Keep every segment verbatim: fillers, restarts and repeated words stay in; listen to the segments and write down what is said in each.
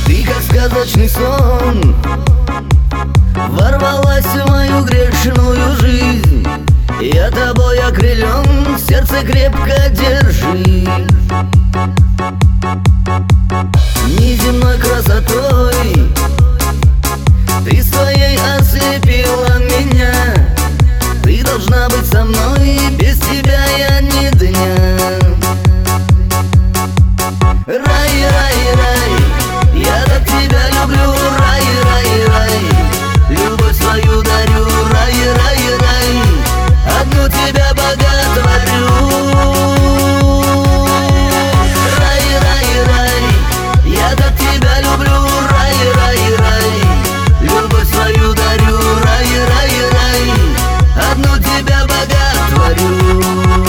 Ты как сказочный сон ворвалась в мою грешную жизнь. Я тобой окрылен, сердце крепко держи. Неземной красотой ты своей ослепила меня. Ты должна быть со мной, без тебя я ни дня. Рай, рай, рай, я так тебя люблю. Рай, рай, рай, любовь свою дарю. Рай, рай, рай, одну тебя боготворю. Рай, рай, рай, я так тебя люблю. Рай, рай, рай, любовь свою дарю. Рай, рай, рай, одну тебя боготворю.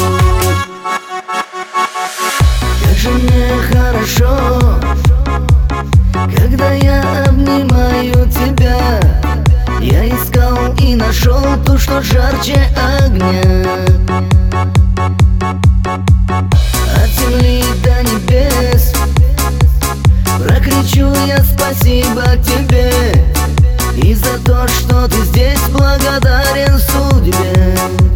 Как же мне хорошо, когда я обнимаю тебя. Я искал и нашел ту, что жарче огня. От земли до небес прокричу я спасибо тебе. И за то, что ты здесь, благодарен судьбе.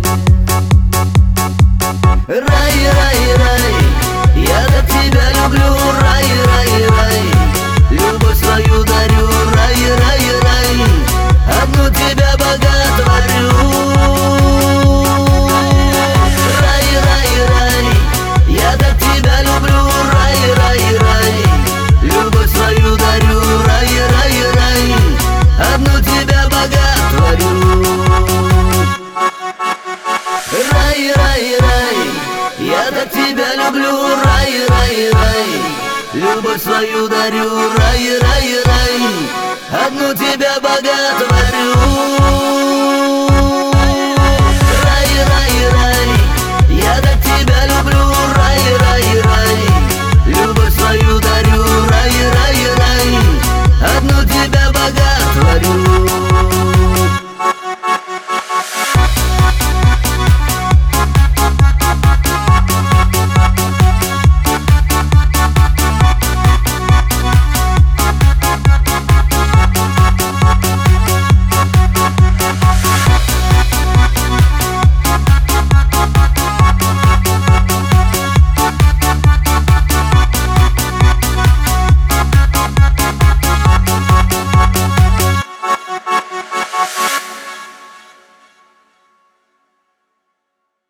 Рай, рай, рай, я так тебя люблю. Рай, рай, рай, любовь свою дарю. Рай, рай, рай, одну тебя боготворю. Рай, рай, рай, я так тебя люблю. Рай, рай, рай, любовь свою дарю. Рай, рай, рай, одну тебя боготворю. Рай, рай, рай, я так тебя люблю. Рай, рай, рай, любовь свою дарю. Рай, рай, рай, одну тебя боготворю.